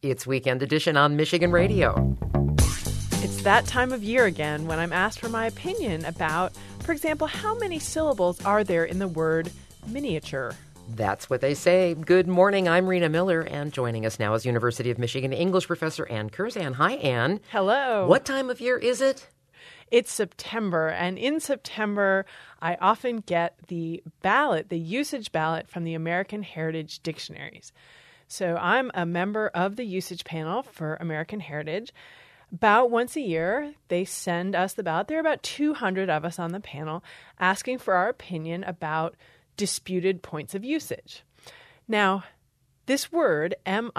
It's Weekend Edition on Michigan Radio. It's that time of year again when I'm asked for my opinion about, for example, how many syllables are there in the word miniature? That's what they say. Good morning. I'm Rena Miller, and joining us now is University of Michigan English professor Ann Kurzan. Hi, Ann. Hello. What time of year is it? It's September, and in September, I often get the usage ballot from the American Heritage Dictionaries. So I'm a member of the usage panel for American Heritage. About once a year, they send us the ballot. There are about 200 of us on the panel asking for our opinion about disputed points of usage. Now, this word,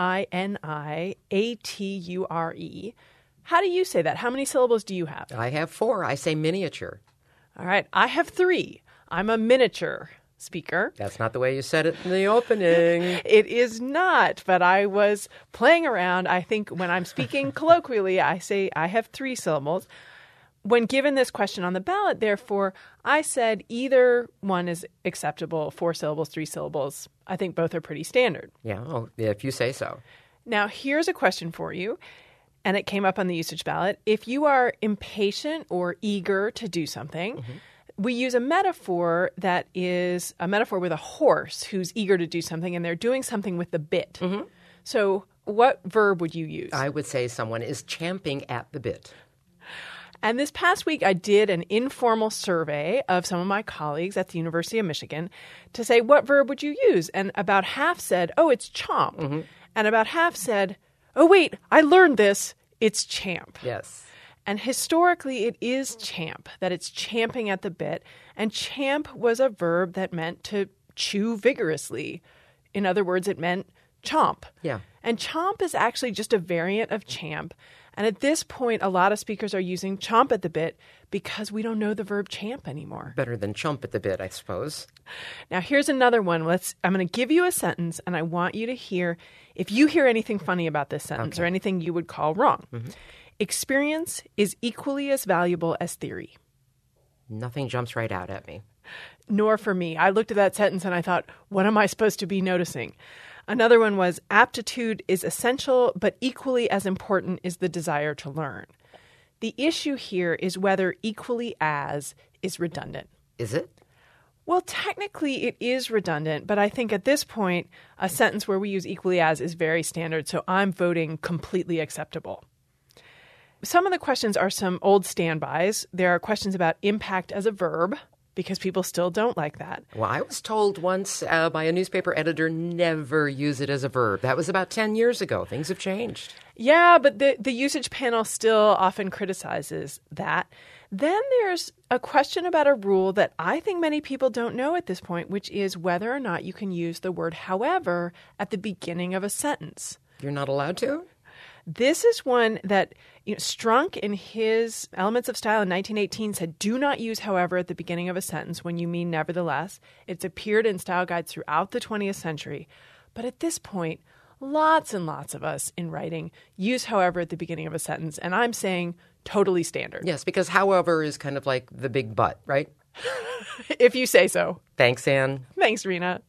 M-I-N-I-A-T-U-R-E, how do you say that? How many syllables do you have? I have 4. I say miniature. All right. I have 3. I'm a miniature speaker. That's not the way you said it in the opening. It is not, but I was playing around. I think when I'm speaking colloquially, I say I have 3 syllables. When given this question on the ballot, therefore, I said either one is acceptable, 4 syllables, 3 syllables. I think both are pretty standard. Yeah, if you say so. Now, here's a question for you, and it came up on the usage ballot. If you are impatient or eager to do something, we use a metaphor that is a metaphor with a horse who's eager to do something, and they're doing something with the bit. So what verb would you use? I would say someone is champing at the bit. And this past week, I did an informal survey of some of my colleagues at the University of Michigan to say, what verb would you use? And about half said, oh, it's chomp. And about half said, oh, wait, I learned this. It's champ. Yes. And historically, it is champ, that it's champing at the bit. And champ was a verb that meant to chew vigorously. In other words, it meant chomp. Yeah. And chomp is actually just a variant of champ. And at this point, a lot of speakers are using chomp at the bit because we don't know the verb champ anymore. Better than chump at the bit, I suppose. Now, here's another one. I'm going to give you a sentence, and I want you to hear if you hear anything funny about this sentence or anything you would call wrong. Experience is equally as valuable as theory. Nothing jumps right out at me. Nor for me. I looked at that sentence and I thought, what am I supposed to be noticing? Another one was aptitude is essential, but equally as important is the desire to learn. The issue here is whether equally as is redundant. Is it? Well, technically it is redundant, but I think at this point, a sentence where we use equally as is very standard, so I'm voting completely acceptable. Some of the questions are some old standbys. There are questions about impact as a verb, because people still don't like that. Well, I was told once by a newspaper editor, never use it as a verb. That was about 10 years ago. Things have changed. Yeah, but the usage panel still often criticizes that. Then there's a question about a rule that I think many people don't know at this point, which is whether or not you can use the word however at the beginning of a sentence. You're not allowed to? This is one that Strunk in his Elements of Style in 1918 said, do not use however at the beginning of a sentence when you mean nevertheless. It's appeared in style guides throughout the 20th century. But at this point, lots and lots of us in writing use however at the beginning of a sentence. And I'm saying totally standard. Yes, because however is kind of like the big but, right? If you say so. Thanks, Ann. Thanks, Rena.